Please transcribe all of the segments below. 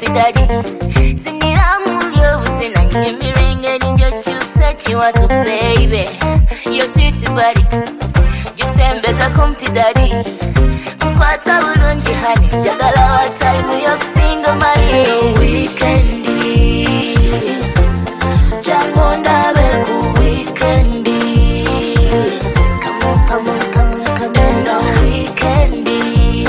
daddy. Siniramu sina nyimiringe ninjo chuse chiwatu baby. You're sweet body. Jisembeza kumpi daddy. Mkwata bulungi honey. Jagala wa time you're single money. No weekendi. Jamonda beku weekendi. Come on, come on, come on, come on. No weekendi.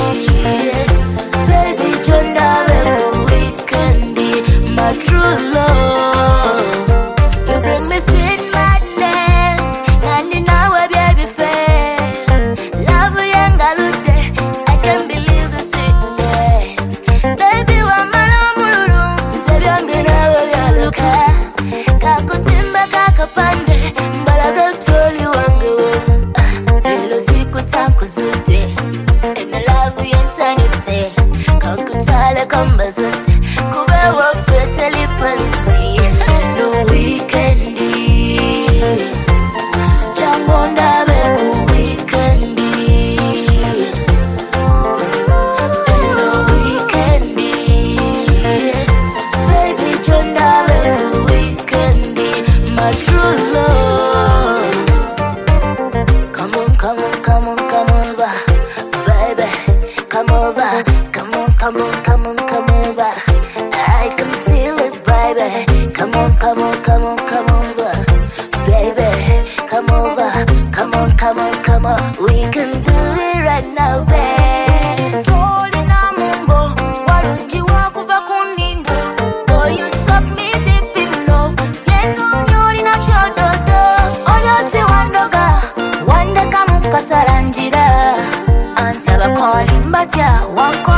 Baby chonda beku weekendi. My true love. You bring me sweet madness. Nani nawe baby face. Love yangalute. I can't believe the sweetness. Baby wa malamuru. Msebyange nawe yaluka. Kakutimba kakapande. Mbalaga toli wange we. Lelo siku tankuzute. And I love you eternity. Kakutale kamba zote. Kubewa feteli polisi. No weekendi. Jamonda beku weekendi. No weekendi. Baby chonda beku weekendi. My true love. Come on, come on, come on, come over. Baby, come over. Come on, come on, come on, come over. I can feel it, baby. Come on, come on, come on, come over. Baby, come over. Come on, come on, come on. We can do it right now, baby. Toli na mumbo, walungi wakuva kunindo. Boy, you suck me deep in love. Yenu nyori na chododo. Onyoti wandoga, wanda kamuka saranjira. Antaba calling batya, wanko